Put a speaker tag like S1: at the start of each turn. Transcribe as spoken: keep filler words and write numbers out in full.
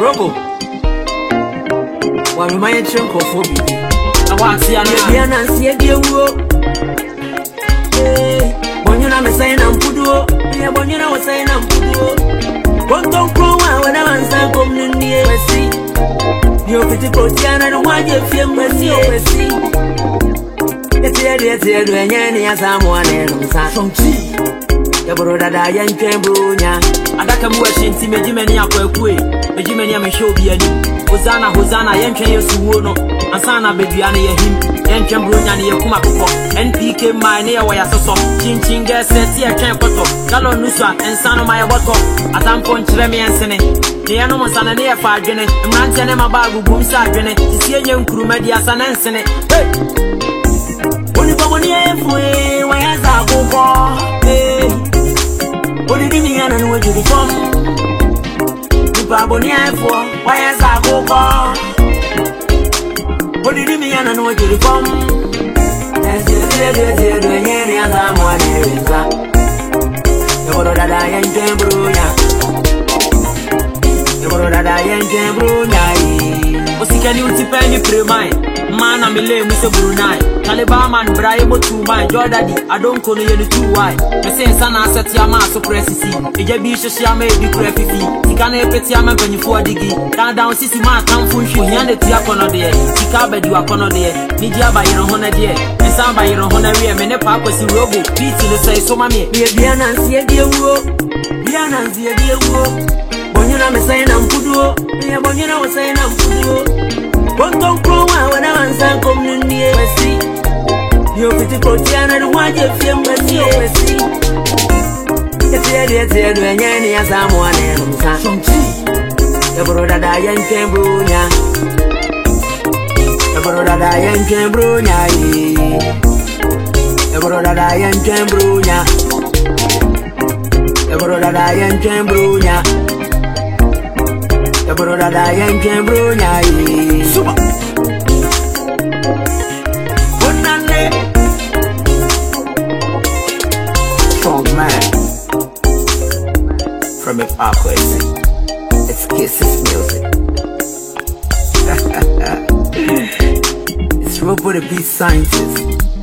S1: Robo. Why am I a chunk of phobia? I want to see an answer, a dear woe. Bonina was saying I'm Pudu, yeah, Bonina was saying I'm Pudu. One don't grow when I was a woman near the sea. You're pretty Potiana, and why you feel mercy over sea. It's here, it's here, doing any as I'm one and some tea. The brother Diane Cambrunia. I got a watching Timmy Jimenia Quay, the Jimenia Show be any. Hosanna, Hosanna, Yankan Yosuno, Asana Begiana, him, Yan Cambrunia, Yakumako, N P K, my near where I saw Chin Chin Gas, Tia Campoto, Galo Nusa, and Sano Maya Botto, at some point, Remy and Sene. The animals are near five Jenny, and Rantanema Babu Boomsa Jenny, to see a young crew media San and Sene. Hey! Only for one year, where's our go? Hey! What did you mean? I know what you from? Babonia for why is I go far? What did you mean? I know what you from? As you said, you're doing any other one. The world that I am Cambrunia. The world that I am Cambrunia. What's the can you tip any pre mine? Man, I'm a lame, Mister Brunei. Taliban man, Bravo to my Jordadi. I don't call you the two why. The same son, I set your mass of pressy. A jabisha shame be crappy. You can't have petty man when you for diggy. Down down sissy man, come from you, and the Tiacono there. Chicago, you are cono there. Nidia by your honor there. And some by your honor, and a papa was in robo. Beat to the say so, mammy. Be a Biana, see a dear woe. Biana, see a dear woe. Bonina was saying I'm Pudu. Yeah, Bonina was saying I'm Pudu. One don't grow when I was a community near the sea. You're pretty Potiana, and why you feel mercy over sea. It's here, it's here, doing any as I'm one and some tea. The brother Diane Cambrunia. The brother Diane Cambrunia. The brother Diane Cambrunia. The brother Diane Cambrunia. The brother Diane Cambrunia. Super. Strong man from a parkway. It's Kisses music. It's Robo the beat scientist.